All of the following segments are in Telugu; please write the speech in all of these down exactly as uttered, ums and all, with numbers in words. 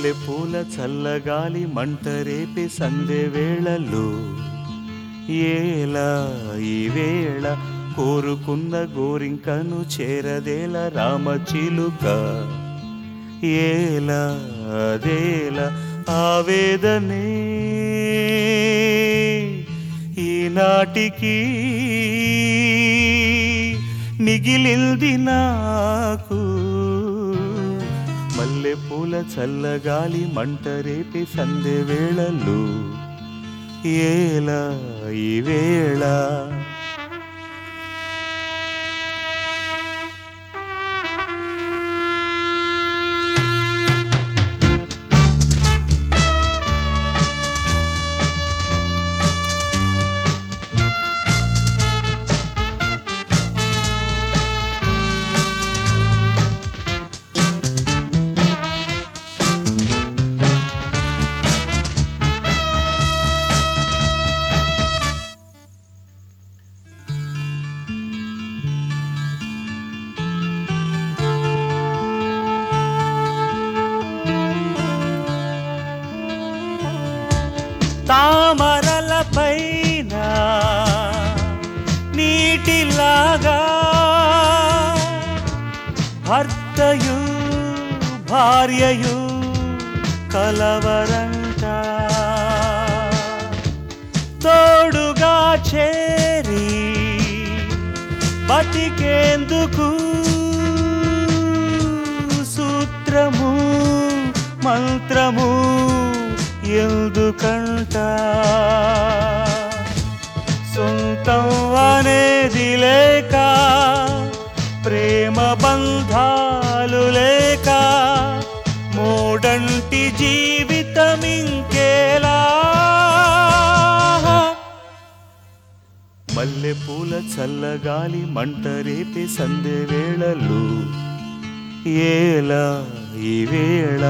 మల్లెపూల చల్లగాలి మంటరేపే సందె వేళలో ఏలా ఈ వేళ కోరుకున్న గోరింకను చేరదేల రామచిలుక ఏలా అదేలా ఆవేదనే ఈనాటికి మిగిలింది నాకు మల్లెపూల చల్లగాలి మంటరేపే సందె వేళలో ఏలా ఈ వేళ తామరల పైన నీటిలాగా భర్తయు భార్యయు కలవరంట తోడుగా చేరి బతికేందుకు సూత్రము మంత్రము ఎందుకంట సొంతం అనేది లేక ప్రేమ బంధాలు లేక మూడంటి జీవితం ఇంకేలా మల్లెపూల చల్లగాలి మంటరేపే సందె వేళలు ఏలా ఈ వేళ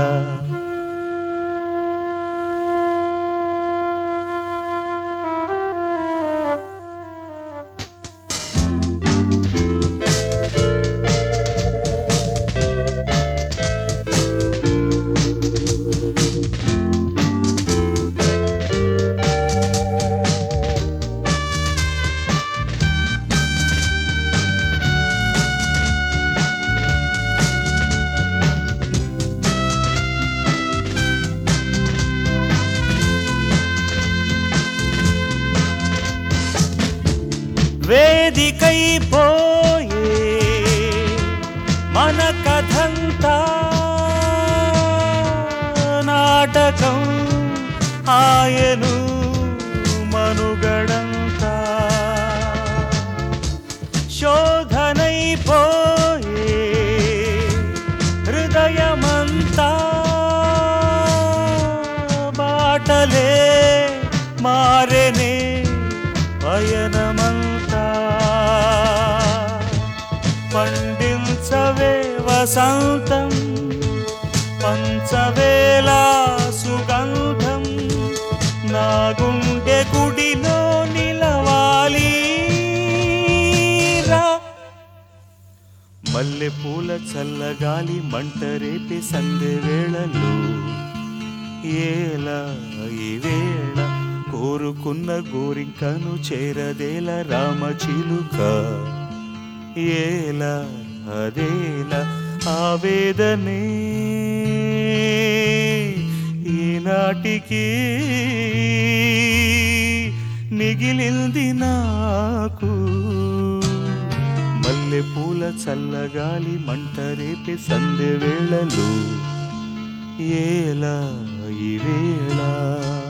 వేదికైపోయే మన కథంతా నాటకం ఆయను మనుగడంతా శోధనైపోయే హృదయమంతా బాటలే మారెనే పయనమంతా పండించవే వసంతం పంచవేలా సుగంధం నా గుండె గుడిలో నిలవాలి రా మల్లెపూల చల్లగాలి మంటరేపే సందె వేళలో ఏలా ఈ వేళ కోరుకున్న గోరింకను చేరదేల రామచిలుక ఏలా అదేలా ఆవేదనే ఈనాటికి మిగిలింది నాకు మల్లెపూల చల్లగాలి మంటరేపే సందె వేళలు ఏలా ఈ వేళ